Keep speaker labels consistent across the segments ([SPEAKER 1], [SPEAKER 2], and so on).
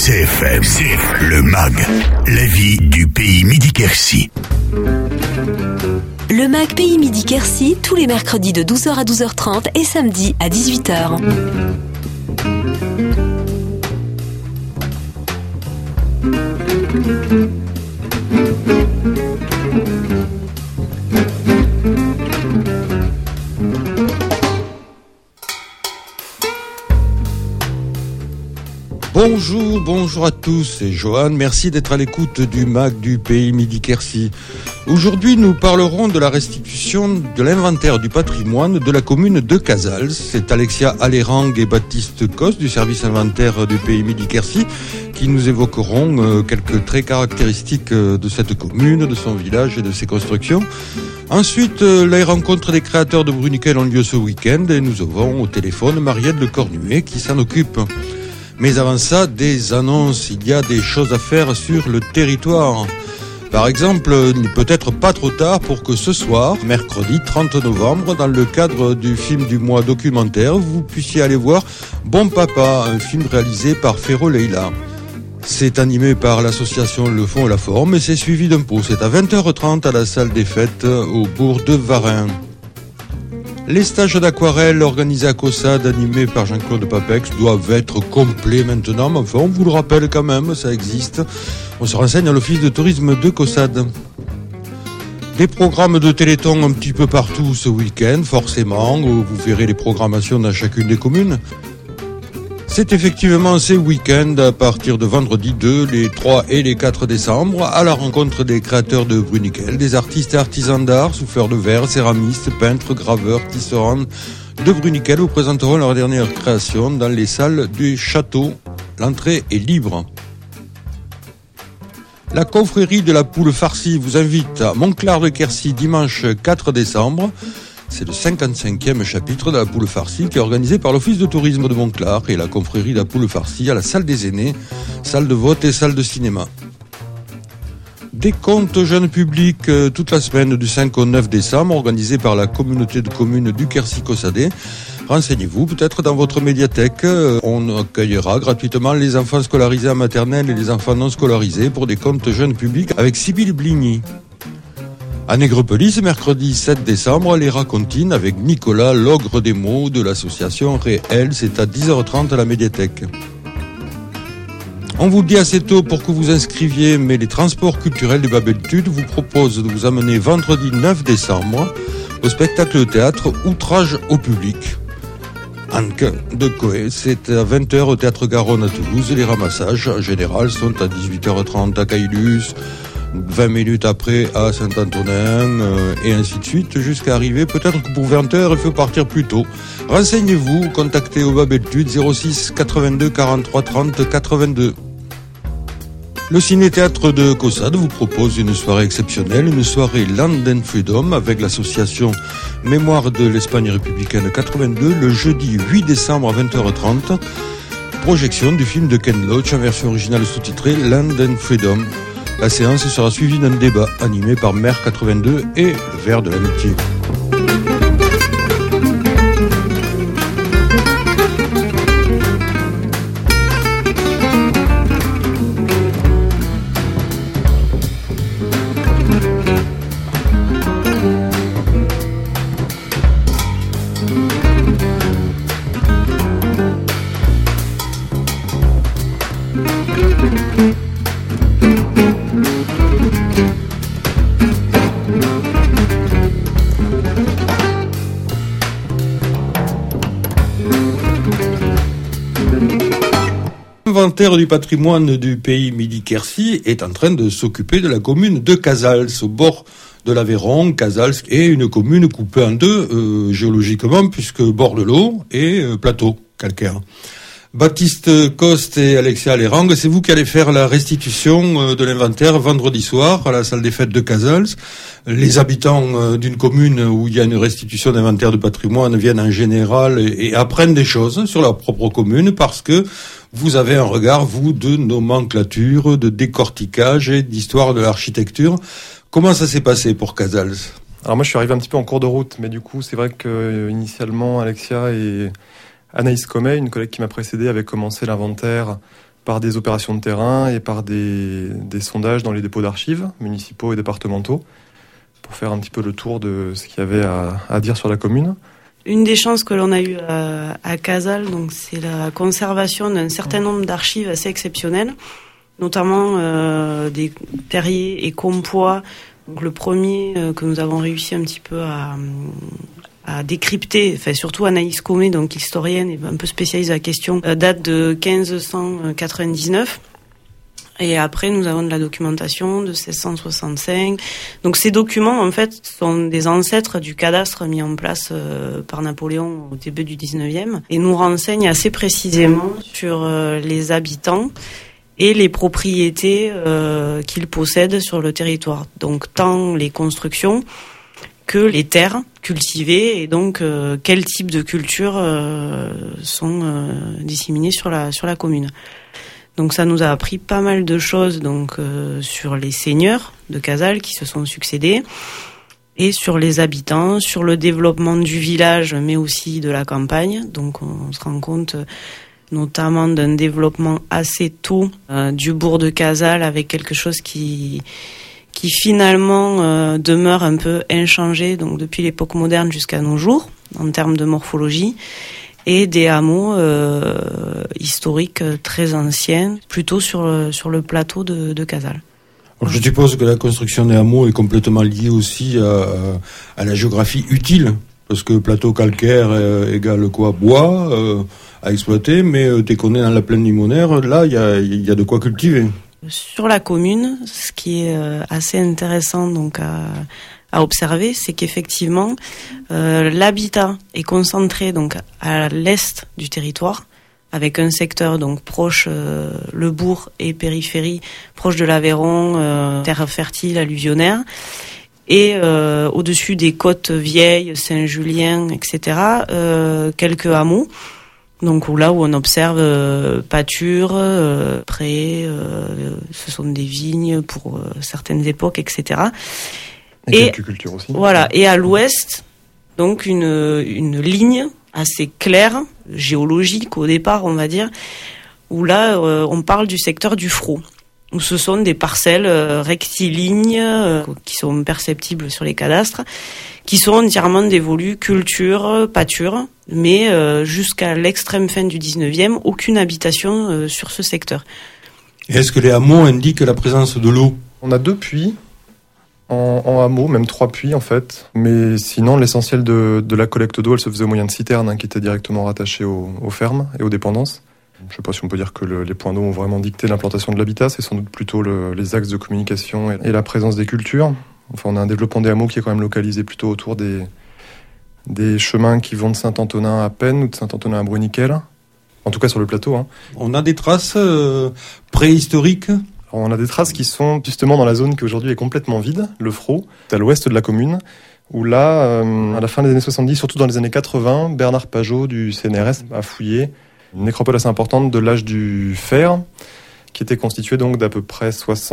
[SPEAKER 1] CFM, le MAG, la vie du pays Midi-Quercy.
[SPEAKER 2] Le MAG Pays Midi-Quercy, tous les mercredis de 12h à 12h30 et samedi à 18h.
[SPEAKER 3] Bonjour à tous, c'est Johan, merci d'être à l'écoute du MAG du pays Midi-Quercy. Aujourd'hui, nous parlerons de la restitution de l'inventaire du patrimoine de la commune de Casals. C'est Alexia Alérang et Baptiste Cos du service inventaire du pays Midi-Quercy qui nous évoqueront quelques traits caractéristiques de cette commune, de son village et de ses constructions. Ensuite, les rencontres des créateurs de Bruniquel ont lieu ce week-end et nous avons au téléphone Marielle Le Cornuet qui s'en occupe. Mais avant ça, des annonces, il y a des choses à faire sur le territoire. Par exemple, il n'est peut-être pas trop tard pour que ce soir, mercredi 30 novembre, dans le cadre du film du mois documentaire, vous puissiez aller voir Bon Papa, un film réalisé par Ferro Leila. C'est animé par l'association Le Fond et la Forme et c'est suivi d'un pot. C'est à 20h30 à la salle des fêtes au bourg de Varennes. Les stages d'aquarelle organisés à Caussade, animés par Jean-Claude Papex, doivent être complets maintenant, mais enfin on vous le rappelle quand même, ça existe. On se renseigne à l'office de tourisme de Caussade. Des programmes de téléthon un petit peu partout ce week-end, forcément, vous verrez les programmations dans chacune des communes. C'est effectivement ce week-end, à partir de vendredi 2, les 3 et les 4 décembre, à la rencontre des créateurs de Bruniquel, des artistes et artisans d'art, souffleurs de verre, céramistes, peintres, graveurs, tisserands de Bruniquel vous présenteront leur dernière création dans les salles du château. L'entrée est libre. La confrérie de la poule farcie vous invite à Montclar de Quercy dimanche 4 décembre. C'est le 55e chapitre de la poule farcie qui est organisé par l'office de tourisme de Montclar et la confrérie de la poule farcie à la salle des aînés, salle de vote et salle de cinéma. Des comptes jeunes publics toute la semaine du 5 au 9 décembre organisés par la communauté de communes du Quercy-Caussade. Renseignez-vous peut-être dans votre médiathèque. On accueillera gratuitement les enfants scolarisés en maternelle et les enfants non scolarisés pour des comptes jeunes publics avec Sybille Bligny. À Nègrepelisse, mercredi 7 décembre, les racontines avec Nicolas, l'ogre des mots de l'association Réel. C'est à 10h30 à la médiathèque. On vous le dit assez tôt pour que vous inscriviez, mais les transports culturels de Babeltude vous proposent de vous amener vendredi 9 décembre au spectacle de théâtre Outrage au public. Anque de Coé, c'est à 20h au Théâtre Garonne à Toulouse. Les ramassages en général sont à 18h30 à Caylus, 20 minutes après à Saint-Antonin, et ainsi de suite, jusqu'à arriver peut-être que pour 20h, il faut partir plus tôt. Renseignez-vous, contactez au Babeltude 06 82 43 30 82. Le Ciné-Théâtre de Caussade vous propose une soirée exceptionnelle, une soirée Land and Freedom avec l'association Mémoire de l'Espagne républicaine 82, le jeudi 8 décembre à 20h30. Projection du film de Ken Loach en version originale sous-titrée Land and Freedom. La séance sera suivie d'un débat animé par Mère 82 et le Verre de l'Amitié. L'inventaire du patrimoine du pays Midi-Quercy est en train de s'occuper de la commune de Casals, au bord de l'Aveyron. Casals est une commune coupée en deux géologiquement, puisque bord de l'eau et plateau calcaire. Baptiste Coste et Alexia Alérang, c'est vous qui allez faire la restitution de l'inventaire vendredi soir à la salle des fêtes de Casals. Les habitants d'une commune où il y a une restitution d'inventaire de patrimoine viennent en général et apprennent des choses sur leur propre commune parce que vous avez un regard, vous, de nomenclature, de décortiquage et d'histoire de l'architecture. Comment ça s'est passé pour Casals ?
[SPEAKER 4] Alors moi je suis arrivé un petit peu en cours de route, mais du coup c'est vrai que initialement Alexia et Anaïs Comet, une collègue qui m'a précédé, avait commencé l'inventaire par des opérations de terrain et par des sondages dans les dépôts d'archives municipaux et départementaux pour faire un petit peu le tour de ce qu'il y avait à dire sur la commune.
[SPEAKER 5] Une des chances que l'on a eues à Casals, donc, c'est la conservation d'un certain nombre d'archives assez exceptionnelles, notamment des terriers et compois. Donc, le premier que nous avons réussi un petit peu à décrypter, enfin surtout Anaïs Comé, donc historienne et un peu spécialiste de la question, date de 1599. Et après, nous avons de la documentation de 1665. Donc, ces documents, en fait, sont des ancêtres du cadastre mis en place par Napoléon au début du 19e et nous renseignent assez précisément sur les habitants et les propriétés qu'ils possèdent sur le territoire. Donc, tant les constructions que les terres cultivées et donc quel type de cultures sont disséminées sur la commune. Donc ça nous a appris pas mal de choses donc sur les seigneurs de Casals qui se sont succédés et sur les habitants, sur le développement du village mais aussi de la campagne. Donc on se rend compte notamment d'un développement assez tôt du bourg de Casals avec quelque chose qui finalement demeure un peu inchangé donc depuis l'époque moderne jusqu'à nos jours en termes de morphologie. Et des hameaux historiques très anciens, plutôt sur le plateau de Casals.
[SPEAKER 3] Alors, je suppose que la construction des hameaux est complètement liée aussi à la géographie utile, parce que plateau calcaire égale quoi ? Bois à exploiter, mais dès qu'on est dans la plaine limonaire, là, il y a de quoi cultiver.
[SPEAKER 5] Sur la commune, ce qui est assez intéressant donc à observer, c'est qu'effectivement l'habitat est concentré donc à l'est du territoire, avec un secteur donc proche le bourg et périphérie, proche de l'Aveyron, terre fertile alluvionnaire, et au-dessus des côtes vieilles, Saint-Julien, etc. Quelques hameaux. Donc là où on observe pâture, prés, ce sont des vignes pour certaines époques, etc.
[SPEAKER 4] Et quelques cultures aussi.
[SPEAKER 5] Voilà. Et à l'ouest, donc une ligne assez claire, géologique au départ, on va dire, où là on parle du secteur du Frau, où ce sont des parcelles rectilignes qui sont perceptibles sur les cadastres, qui sont entièrement dévolues culture, pâture, mais jusqu'à l'extrême fin du 19e, aucune habitation sur ce secteur.
[SPEAKER 3] Et est-ce que les hameaux indiquent la présence de l'eau ?
[SPEAKER 4] On a 2 puits en hameau, même 3 puits en fait. Mais sinon, l'essentiel de la collecte d'eau, elle se faisait au moyen de citernes qui étaient directement rattachées aux fermes et aux dépendances. Je ne sais pas si on peut dire que les points d'eau ont vraiment dicté l'implantation de l'habitat. C'est sans doute plutôt les axes de communication et la présence des cultures. Enfin, on a un développement des hameaux qui est quand même localisé plutôt autour des chemins qui vont de Saint-Antonin à Pennes ou de Saint-Antonin à Bruniquel. En tout cas sur le plateau.
[SPEAKER 3] On a des traces préhistoriques ?
[SPEAKER 4] Alors, on a des traces qui sont justement dans la zone qui aujourd'hui est complètement vide, le Frau, à l'ouest de la commune, où là, à la fin des années 70, surtout dans les années 80, Bernard Pajot du CNRS a fouillé une nécropole assez importante de l'âge du fer, qui était constituée donc d'à peu près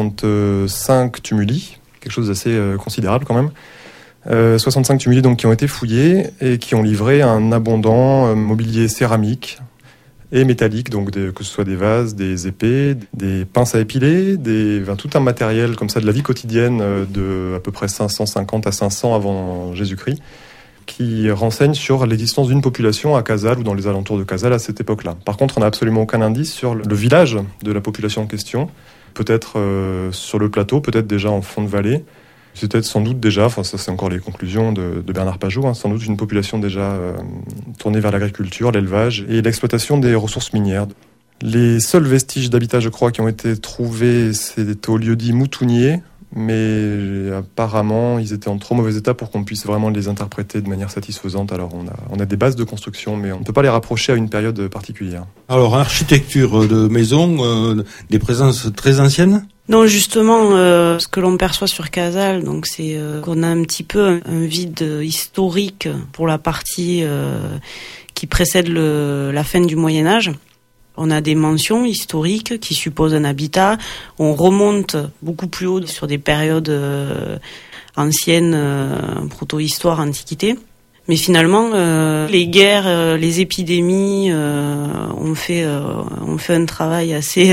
[SPEAKER 4] 65 tumuli, quelque chose d'assez considérable quand même. 65 tumuli donc qui ont été fouillés et qui ont livré un abondant mobilier céramique et métallique, donc que ce soit des vases, des épées, des pinces à épiler, tout un matériel comme ça de la vie quotidienne de à peu près 550 à 500 avant Jésus-Christ, qui renseigne sur l'existence d'une population à Casals ou dans les alentours de Casals à cette époque-là. Par contre, on n'a absolument aucun indice sur le village de la population en question, peut-être sur le plateau, peut-être déjà en fond de vallée. C'était sans doute déjà, enfin ça c'est encore les conclusions de Bernard Pajot, sans doute une population déjà tournée vers l'agriculture, l'élevage et l'exploitation des ressources minières. Les seuls vestiges d'habitat, je crois, qui ont été trouvés, c'est au lieu-dit Moutounier, mais apparemment ils étaient en trop mauvais état pour qu'on puisse vraiment les interpréter de manière satisfaisante. Alors on a des bases de construction, mais on ne peut pas les rapprocher à une période particulière.
[SPEAKER 3] Alors architecture de maison, des présences très anciennes ?
[SPEAKER 5] Non, justement, ce que l'on perçoit sur Casals, donc c'est qu'on a un petit peu un vide historique pour la partie qui précède la fin du Moyen-Âge. On a des mentions historiques qui supposent un habitat. On remonte beaucoup plus haut sur des périodes anciennes, proto-histoire, antiquité. Mais finalement, les guerres, les épidémies ont fait un travail assez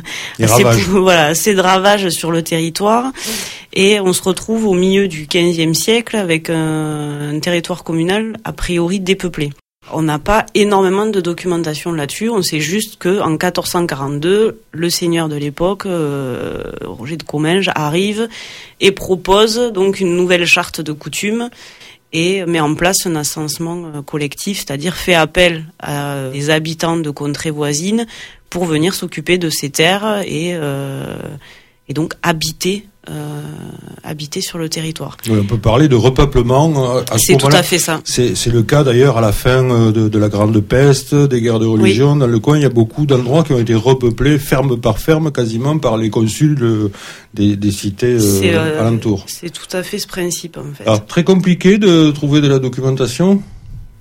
[SPEAKER 5] de ravage sur le territoire. Et on se retrouve au milieu du XVe siècle avec un territoire communal a priori dépeuplé. On n'a pas énormément de documentation là-dessus. On sait juste que en 1442, le seigneur de l'époque, Roger de Comminges, arrive et propose donc une nouvelle charte de coutumes et met en place un assensement collectif, c'est-à-dire fait appel à des habitants de contrées voisines pour venir s'occuper de ces terres et donc habiter sur le territoire.
[SPEAKER 3] Oui, on peut parler de repeuplement à ce
[SPEAKER 5] C'est
[SPEAKER 3] moment-là.
[SPEAKER 5] tout à fait ça.
[SPEAKER 3] C'est le cas d'ailleurs à la fin de la Grande Peste, des guerres de religion. Oui. Dans le coin, il y a beaucoup d'endroits qui ont été repeuplés ferme par ferme, quasiment par les consuls des cités alentours.
[SPEAKER 5] C'est tout à fait ce principe en fait.
[SPEAKER 3] Alors, très compliqué de trouver de la documentation, Baptiste ?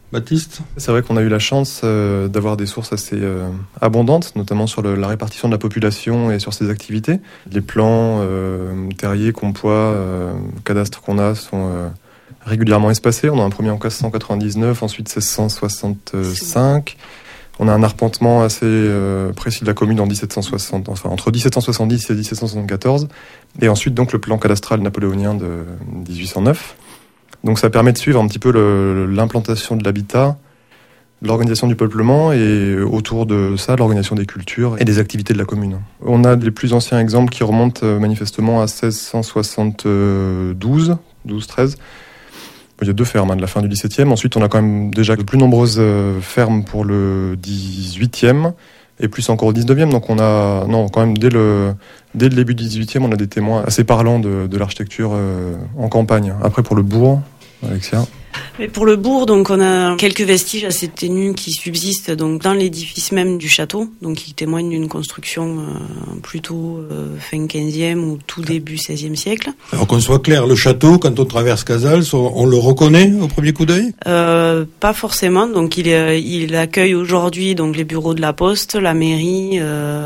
[SPEAKER 4] C'est vrai qu'on a eu la chance d'avoir des sources assez abondantes, notamment sur la répartition de la population et sur ses activités. Les plans terriers, compois, cadastres qu'on a sont régulièrement espacés. On a un premier en 1599, ensuite 1665. On a un arpentement assez précis de la commune en 1760, enfin entre 1770 et 1774. Et ensuite donc le plan cadastral napoléonien de 1809. Donc ça permet de suivre un petit peu l'implantation de l'habitat, l'organisation du peuplement et autour de ça, l'organisation des cultures et des activités de la commune. On a les plus anciens exemples qui remontent manifestement à 1672, 12-13. Il y a 2 fermes de la fin du XVIIe. Ensuite, on a quand même déjà de plus nombreuses fermes pour le XVIIIe et plus encore au XIXe. Donc on a, quand même dès le début du XVIIIe, on a des témoins assez parlants de l'architecture en campagne. Après, pour le bourg, Alexia.
[SPEAKER 5] Mais pour le bourg, donc on a quelques vestiges assez ténus qui subsistent donc dans l'édifice même du château, donc qui témoignent d'une construction plutôt fin 15e ou tout début 16e siècle.
[SPEAKER 3] Alors qu'on soit clair, le château, quand on traverse Casals, on le reconnaît au premier coup d'œil ?
[SPEAKER 5] Pas forcément. Donc il accueille aujourd'hui donc les bureaux de la Poste, la mairie.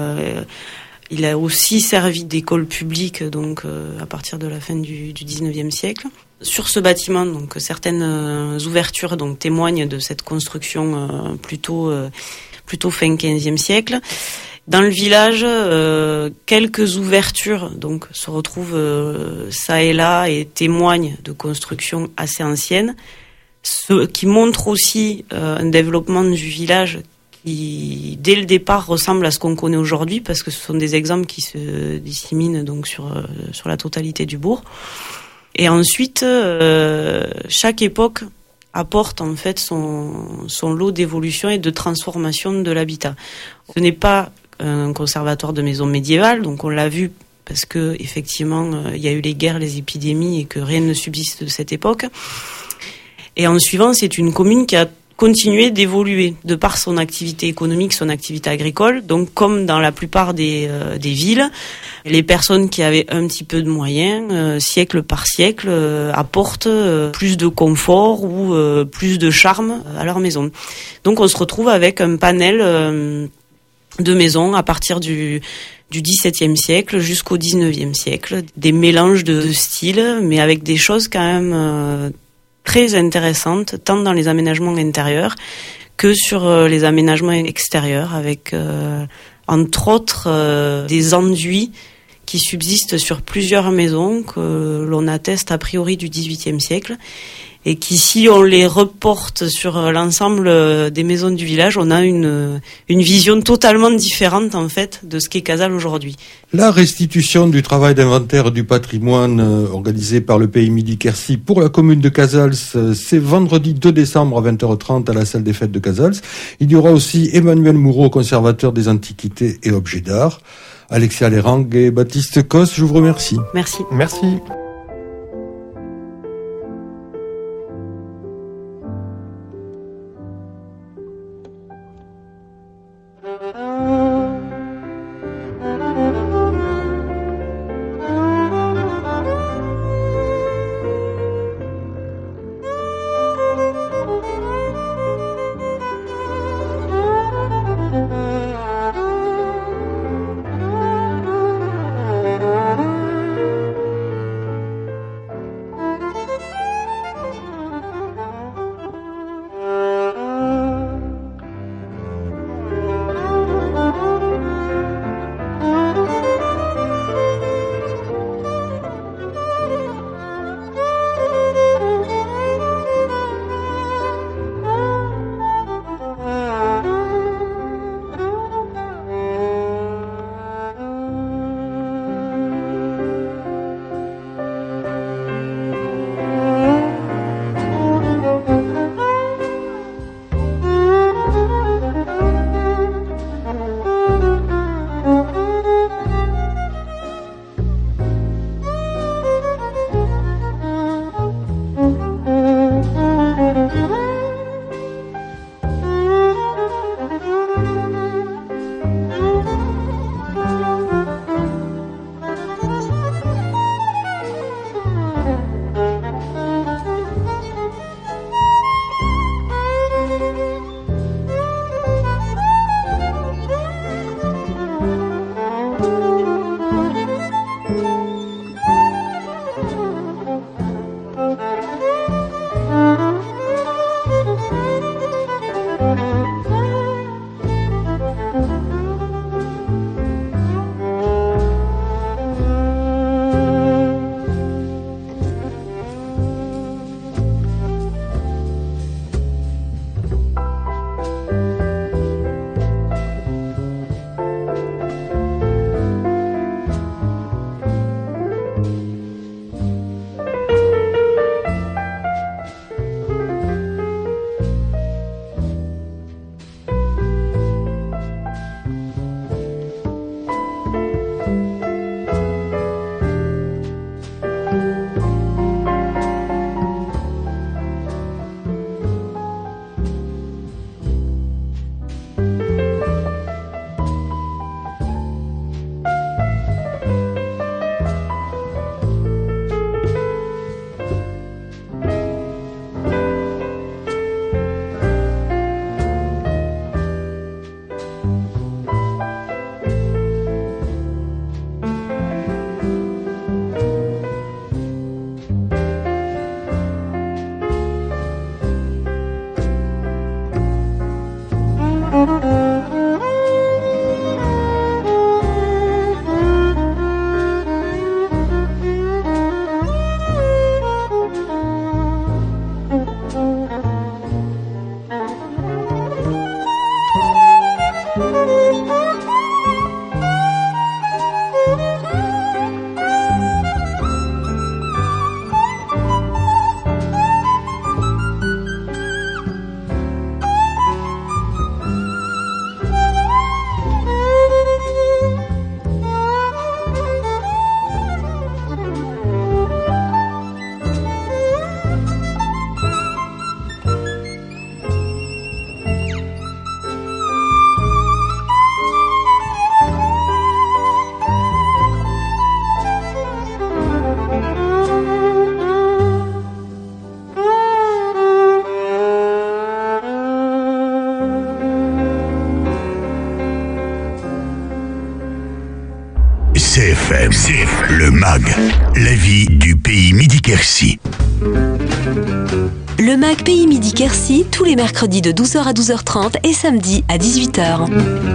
[SPEAKER 5] Il a aussi servi d'école publique donc à partir de la fin du 19e siècle. Sur ce bâtiment, donc certaines ouvertures donc témoignent de cette construction plutôt fin 15e siècle. Dans le village, quelques ouvertures donc se retrouvent ça et là et témoignent de constructions assez anciennes, ce qui montre aussi un développement du village qui, dès le départ, ressemble à ce qu'on connaît aujourd'hui, parce que ce sont des exemples qui se disséminent donc sur la totalité du bourg. Et ensuite, chaque époque apporte en fait son lot d'évolution et de transformation de l'habitat. Ce n'est pas un conservatoire de maisons médiévales, donc on l'a vu parce que effectivement il y a eu les guerres, les épidémies et que rien ne subsiste de cette époque. Et en suivant, c'est une commune qui a continué d'évoluer de par son activité économique, son activité agricole. Donc, comme dans la plupart des villes, les personnes qui avaient un petit peu de moyens, siècle par siècle, apportent plus de confort ou plus de charme à leur maison. Donc, on se retrouve avec un panel de maisons à partir du XVIIe siècle jusqu'au XIXe siècle, des mélanges de styles, mais avec des choses quand même très intéressantes, tant dans les aménagements intérieurs que sur les aménagements extérieurs, avec entre autres des enduits qui subsistent sur plusieurs maisons que l'on atteste a priori du XVIIIe siècle et qui, si on les reporte sur l'ensemble des maisons du village, on a une vision totalement différente en fait de ce qu'est Casals aujourd'hui.
[SPEAKER 3] La restitution du travail d'inventaire du patrimoine organisé par le Pays Midi-Quercy pour la commune de Casals, c'est vendredi 2 décembre à 20h30 à la salle des fêtes de Casals. Il y aura aussi Emmanuel Moureau, conservateur des antiquités et objets d'art. Alexia Lérang et Baptiste Cos, je vous remercie.
[SPEAKER 5] Merci.
[SPEAKER 4] Merci.
[SPEAKER 1] CFM, le MAG, la vie du pays Midi-Quercy.
[SPEAKER 2] Le MAG Pays Midi-Quercy, tous les mercredis de 12h à 12h30 et samedi à 18h.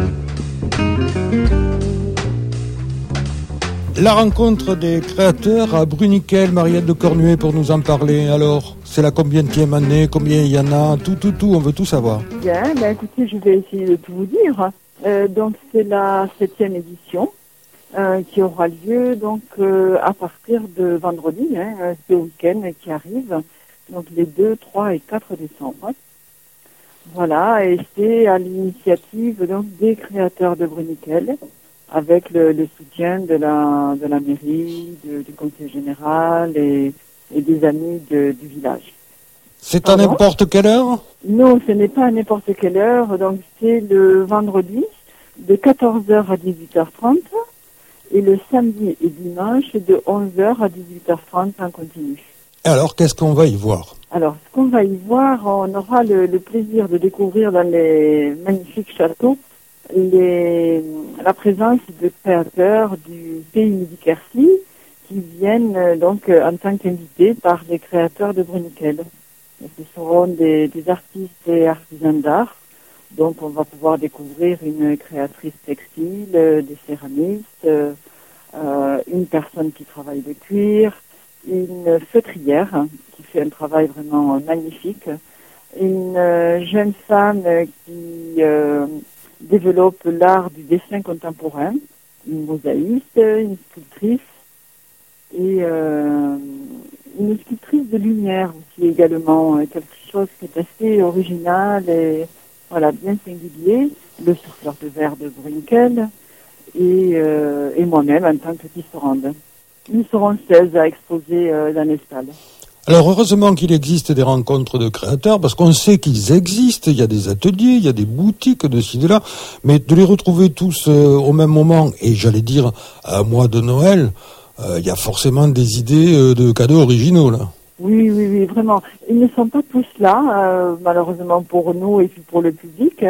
[SPEAKER 3] La rencontre des créateurs à Bruniquel, Marielle de Cornuet pour nous en parler. Alors, c'est la combienième année, combien il y en a, tout, on veut tout savoir.
[SPEAKER 6] Bien, écoutez, je vais essayer de tout vous dire. Donc c'est la 7e édition qui aura lieu donc à partir de vendredi, ce week-end qui arrive, donc les 2, 3 et 4 décembre. Voilà, et c'est à l'initiative donc des créateurs de Bruniquel, avec le soutien de la mairie, du conseil général et des amis du village.
[SPEAKER 3] C'est à n'importe quelle heure ?
[SPEAKER 6] Non, ce n'est pas à n'importe quelle heure. Donc c'est le vendredi de 14h à 18h30 et le samedi et dimanche de 11h à 18h30 en continu.
[SPEAKER 3] Alors, qu'est-ce qu'on va y voir ?
[SPEAKER 6] Alors, ce qu'on va y voir, on aura le plaisir de découvrir dans les magnifiques châteaux la présence de créateurs du pays Midi-Quercy qui viennent donc en tant qu'invités par les créateurs de Bruniquel. Ce seront des artistes et artisans d'art. Donc on va pouvoir découvrir une créatrice textile, des céramistes, une personne qui travaille le cuir, une feutrière qui fait un travail vraiment magnifique, une jeune femme qui développe l'art du dessin contemporain, une mosaïste, une sculptrice et une sculptrice de lumière aussi également, quelque chose qui est assez original et voilà, bien singulier, le souffleur de verre de Bruniquel et moi-même en tant que tisserande. Nous serons 16 à exposer dans les salles.
[SPEAKER 3] Alors heureusement qu'il existe des rencontres de créateurs, parce qu'on sait qu'ils existent, il y a des ateliers, il y a des boutiques de ci, de là, mais de les retrouver tous au même moment, et j'allais dire à un mois de Noël, il y a forcément des idées de cadeaux originaux là. Oui,
[SPEAKER 6] vraiment. Ils ne sont pas tous là, malheureusement pour nous et puis pour le public,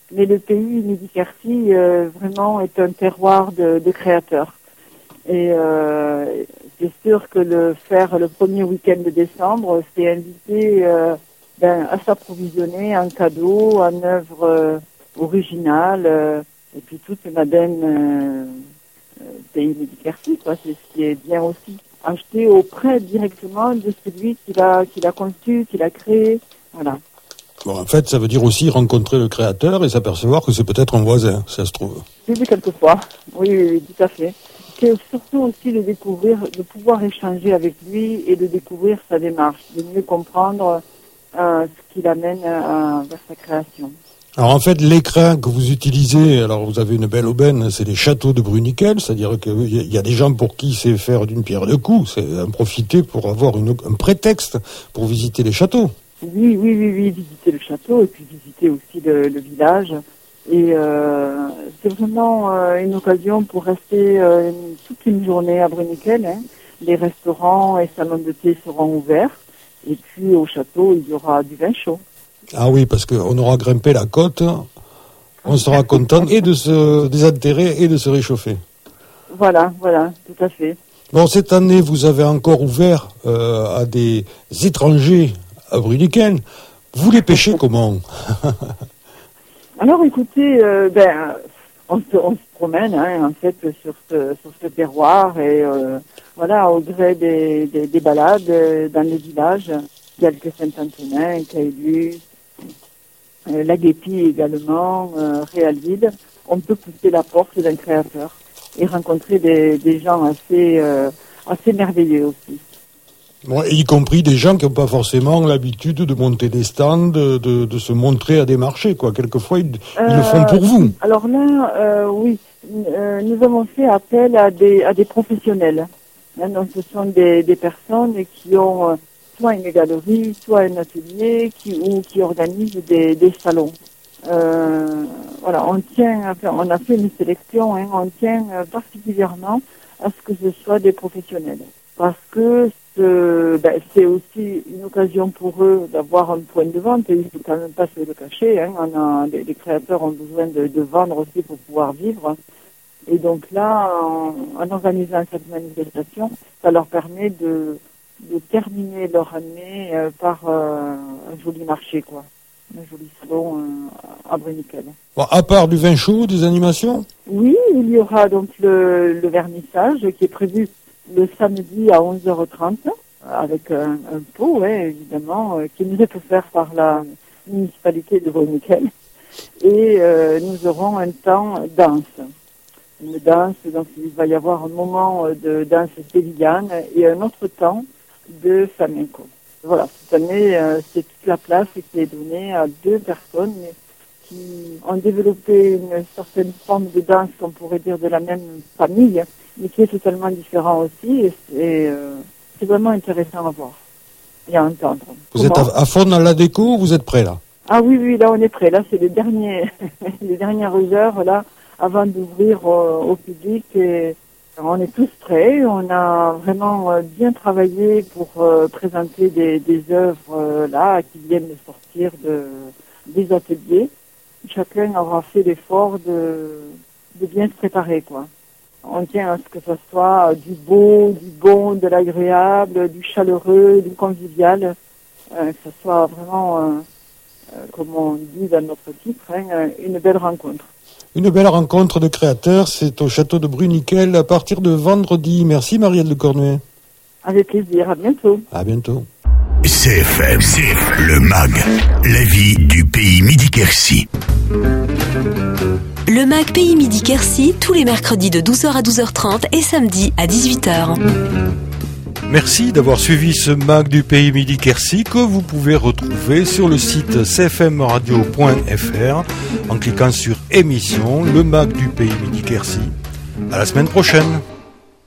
[SPEAKER 6] Mais le pays Midi-Quercy, vraiment, est un terroir de créateurs. Et c'est sûr que le premier week-end de décembre, c'est inviter à s'approvisionner en cadeaux, en œuvres originales, et puis toute l'ADN pays Midi-Quercy, quoi. C'est ce qui est bien aussi. Acheter auprès directement de celui qui l'a conçu, qui l'a créé, voilà.
[SPEAKER 3] Bon, en fait, ça veut dire aussi rencontrer le créateur et s'apercevoir que c'est peut-être un voisin, si ça se trouve.
[SPEAKER 6] Oui, quelquefois. Oui, tout à fait. C'est surtout aussi de découvrir, de pouvoir échanger avec lui et de découvrir sa démarche, de mieux comprendre ce qui l'amène vers sa création.
[SPEAKER 3] Alors en fait, l'écrin que vous utilisez, alors vous avez une belle aubaine, c'est les châteaux de Bruniquel, c'est-à-dire qu'il y a des gens pour qui c'est faire d'une pierre deux coups, c'est en profiter pour avoir un prétexte pour visiter les châteaux.
[SPEAKER 6] Oui, visiter le château et puis visiter aussi le village. Et c'est vraiment une occasion pour rester toute une journée à Bruniquel. Hein. Les restaurants et salons de thé seront ouverts. Et puis au château, il y aura du vin chaud.
[SPEAKER 3] Ah oui, parce qu'on aura grimpé la côte, on sera content et de se désaltérer et de se réchauffer.
[SPEAKER 6] Voilà, tout à fait.
[SPEAKER 3] Bon, cette année, vous avez encore ouvert à des étrangers à Bruniquel. Vous les pêchez comment?
[SPEAKER 6] Alors écoutez, on se promène en fait sur ce terroir et au gré des balades dans les villages, tels que Saint-Antonin, Caylus, la Guépie également, Réalville, on peut pousser la porte d'un créateur et rencontrer des gens assez merveilleux aussi.
[SPEAKER 3] Bon, y compris des gens qui n'ont pas forcément l'habitude de monter des stands, de se montrer à des marchés, quoi. Quelquefois, ils le font pour vous.
[SPEAKER 6] Alors là, oui, nous avons fait appel à des professionnels. Donc, ce sont des personnes qui ont soit une galerie, soit un atelier, qui organisent des salons. On a fait une sélection, on tient particulièrement à ce que ce soit des professionnels. Parce que c'est aussi une occasion pour eux d'avoir un point de vente, et il ne faut quand même pas se le cacher. Les créateurs ont besoin de vendre aussi pour pouvoir vivre. Et donc là, en organisant cette manifestation, ça leur permet de terminer leur année par un joli marché, quoi. Un joli salon à Bruniquel.
[SPEAKER 3] Bon, à part du vin chaud, des animations? Oui,
[SPEAKER 6] il y aura donc le vernissage qui est prévu le samedi à 11h30 avec un pot, évidemment, qui nous est offert par la municipalité de Bruniquel. Et nous aurons un temps danse. Une danse, donc il va y avoir un moment de danse sévillane et un autre temps de flamenco. Voilà, cette année, c'est toute la place qui est donnée à 2 personnes qui ont développé une certaine forme de danse, qu'on pourrait dire de la même famille, mais qui est totalement différent aussi, et c'est vraiment intéressant à voir et à entendre.
[SPEAKER 3] Vous êtes à fond dans la déco ou vous êtes prêts là?
[SPEAKER 6] Ah oui, là on est prêts. Là c'est les dernières heures là avant d'ouvrir au public, et on est tous prêts. On a vraiment bien travaillé pour présenter des œuvres là qui viennent de sortir des ateliers. Chacun aura fait l'effort de bien se préparer, quoi. On tient à ce que ce soit du beau, du bon, de l'agréable, du chaleureux, du convivial, que ce soit vraiment, comme on dit dans notre titre, une belle rencontre.
[SPEAKER 3] Une belle rencontre de créateurs, c'est au château de Bruniquel à partir de vendredi. Merci Marielle de Cornuet.
[SPEAKER 6] Avec plaisir, à bientôt.
[SPEAKER 3] À bientôt.
[SPEAKER 1] CFM, le MAG, la vie du pays Midi-Quercy.
[SPEAKER 2] Le MAG Pays Midi-Quercy, tous les mercredis de 12h à 12h30 et samedi à 18h.
[SPEAKER 3] Merci d'avoir suivi ce MAG du pays Midi-Quercy que vous pouvez retrouver sur le site cfmradio.fr en cliquant sur émission, le MAG du pays Midi-Quercy. À la semaine prochaine.